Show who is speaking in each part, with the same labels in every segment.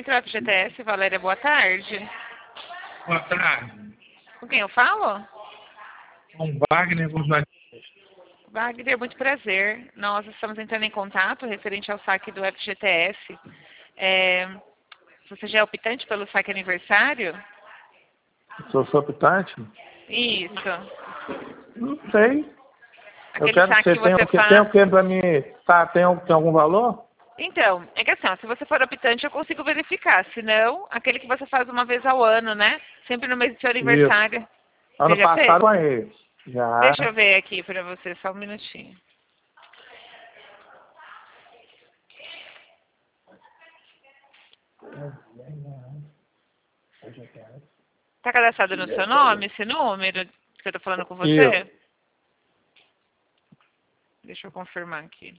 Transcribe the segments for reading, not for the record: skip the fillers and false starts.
Speaker 1: Centro FGTS, Valéria, boa tarde.
Speaker 2: Boa tarde.
Speaker 1: Com quem eu falo?
Speaker 2: Com Wagner Gonzalez.
Speaker 1: Wagner, muito prazer. Nós estamos entrando em contato referente ao saque do FGTS. Você já é optante pelo saque aniversário?
Speaker 2: Sou optante?
Speaker 1: Isso.
Speaker 2: Não sei.
Speaker 1: Aquele
Speaker 2: Eu quero
Speaker 1: saque
Speaker 2: que
Speaker 1: que
Speaker 2: você
Speaker 1: você
Speaker 2: tem
Speaker 1: faz...
Speaker 2: o que para mim? Tá, tem algum valor?
Speaker 1: Então, é que assim, ó, se você for optante, eu consigo verificar. Se não, aquele que você faz uma vez ao ano, né? Sempre no mês do seu aniversário.
Speaker 2: Isso.
Speaker 1: Você
Speaker 2: Ano
Speaker 1: já fez?
Speaker 2: passado ganhei. Já.
Speaker 1: Deixa eu ver aqui pra você, só um minutinho. Tá cadastrado no seu nome esse número que eu tô falando com você?
Speaker 2: Isso.
Speaker 1: Deixa eu confirmar aqui.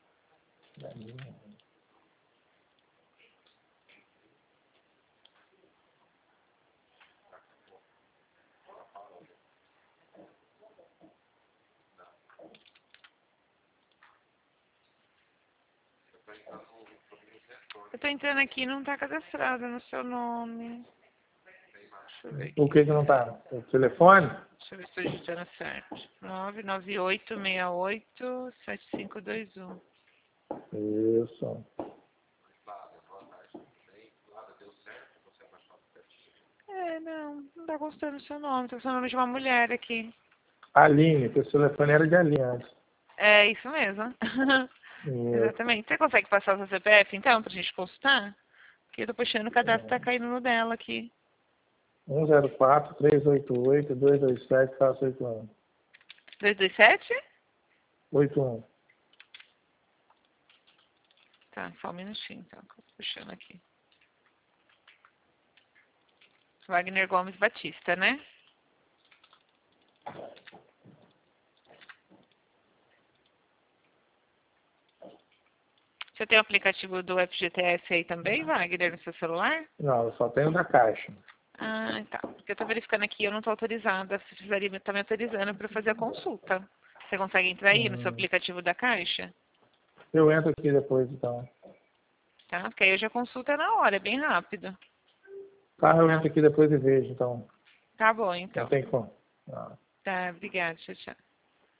Speaker 1: Eu tô entrando aqui e não tá cadastrado no seu nome. Deixa eu ver aqui.
Speaker 2: O que não tá? O telefone?
Speaker 1: Deixa eu ver se estou digitando certo. 998687521.
Speaker 2: Isso.
Speaker 1: Não tá constando o seu nome. Tá com o nome de uma mulher aqui.
Speaker 2: Aline, que o telefone era de Aline antes.
Speaker 1: É isso mesmo.
Speaker 2: Isso.
Speaker 1: Exatamente. Você consegue passar o seu CPF, então, pra gente consultar? Porque eu tô puxando o cadastro, tá caindo no dela aqui.
Speaker 2: 104-388-227-481.
Speaker 1: 227?
Speaker 2: 81.
Speaker 1: Tá, só um minutinho, então, que eu tô puxando aqui. Wagner Gomes Batista, né? Você tem o aplicativo do FGTS aí também, Wagner, no seu celular?
Speaker 2: Não, eu só tenho da Caixa.
Speaker 1: Ah, tá. Porque eu tô verificando aqui, eu não tô autorizada. Você precisaria estar me autorizando para fazer a consulta. Você consegue entrar aí no seu aplicativo da Caixa?
Speaker 2: Eu entro aqui depois, então.
Speaker 1: Tá? Porque aí hoje a consulta é na hora, é bem rápido.
Speaker 2: Tá, eu entro aqui depois e vejo, então.
Speaker 1: Tá bom,
Speaker 2: Não
Speaker 1: então.
Speaker 2: tem como. Não.
Speaker 1: Tá, obrigada. Tchau, tchau.